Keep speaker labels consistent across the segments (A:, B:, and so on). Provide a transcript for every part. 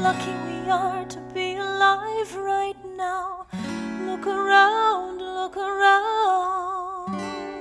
A: lucky we are to be alive right now. Look around, look around.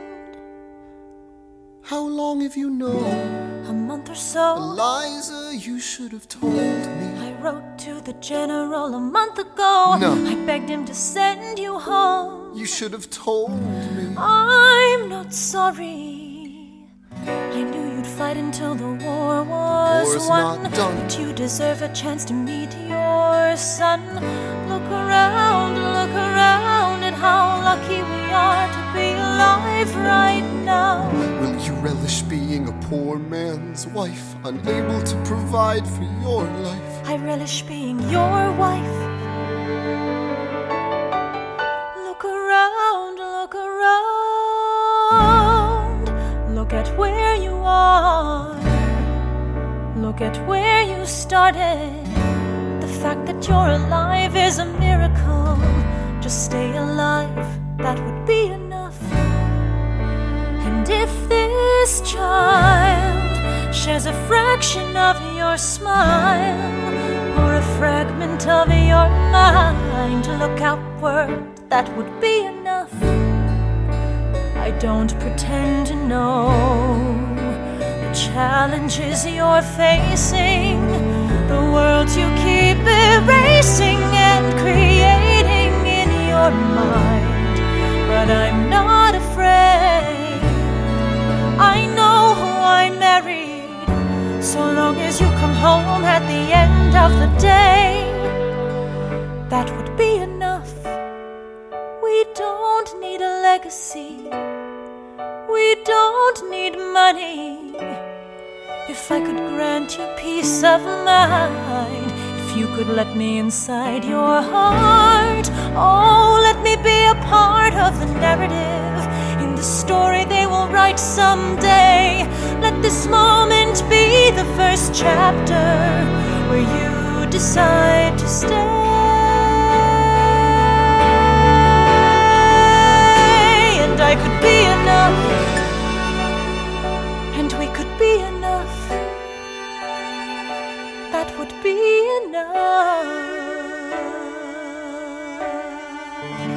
B: How long have you known?
A: A month or so.
B: Eliza, you should have told me.
A: I wrote to the general a month ago.
B: No.
A: I begged him to send you home.
B: You should have told me.
A: I'm not sorry. I knew you'd fight until the war was
B: War's
A: won.
B: not done.
A: But you deserve a chance to meet your son. Look around at how lucky we are to be alive right now.
B: Will you relish being a poor man's wife, unable to provide for your life?
A: I relish being your wife. Look around, look around. Look at where you are. Look at where you started. The fact that you're alive is a miracle. Just stay alive, that would be enough. And if this child shares a fraction of your smile, or a fragment of your mind, look outward, that would be enough. I don't pretend to know the challenges you're facing, the worlds you keep erasing and creating in your mind. But I'm not afraid. I know who I married. So long as you come home at the end of the day, that would be enough. We don't need a legacy. We don't need money. If I could grant you peace of mind, if you could let me inside your heart, oh, let me be a part of the narrative in the story they will write someday. Let this moment be the first chapter where you decide to stay. And I could be enough, and we could be enough. That would be enough.